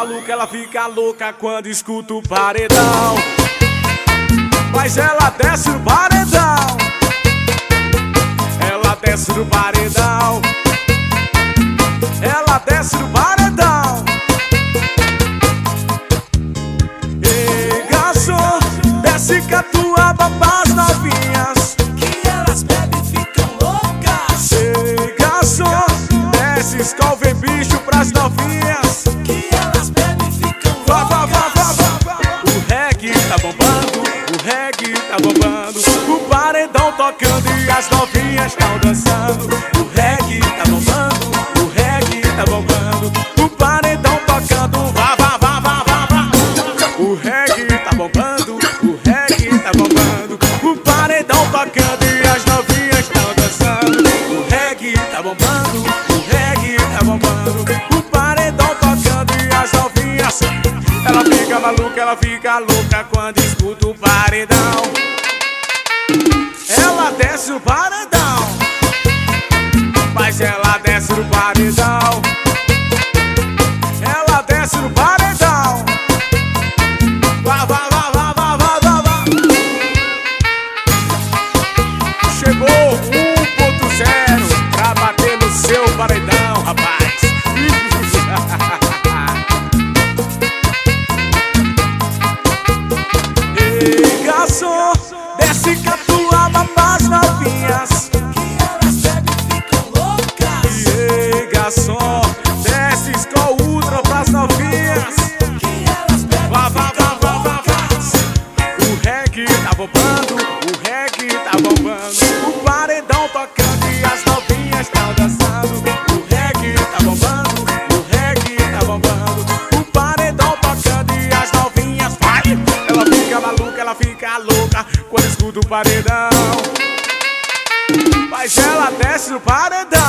maluca, ela fica louca quando escuta o paredão. Mas ela desce no paredão. Ela desce no paredão. Ela desce no paredão. Ei, garçom, desce catuaba pras novinhas, que elas bebem e ficam loucas. ei, garçom, desce Skol vem bicho pras novinhas, Que elas bebem e ficam vá, vá, vá, loucas. vá, vá, vá. O reggae tá bombando, o reggae tá bombando, o paredão tocando e as novinhas tão dançando. O reggae tá bombando, o reggae tá bombando, o paredão tocando, vá, vá, vá, vá, vá, vá. O reggae tá bombando, o reggae tá bombando, o paredão tocando e as novinhas tão dançando. O reggae tá bombando, o reggae tá bombando, o paredão tocando e as novinhas. Ela fica maluca, ela fica louca quando escuta o paredão. Ela desce no paredão, mas ela desce no paredão. Ela desce no paredão. Vá, vá, vá, vá, vá, vá, vá, vá. Chegou 1.0 pra bater no seu paredão, rapaz. Ei, garçom, desce catuaba pras novinhas, Que elas bebem e ficam loucas. ei, garçom, desce Skol Ultra pras novinhas. Que elas bebem Vá, e vá, ficam vá, vá, vá, vá. loucas. O reggae tá bombando, o reggae tá bombando, o paredão tocando e as novinhas tão dançando. O reggae tá bombando, o reggae tá bombando, o paredão tocando e as novinhas vai. Ela fica maluca, ela fica louca quando escuta o paredão. Mas ela desce no paredão.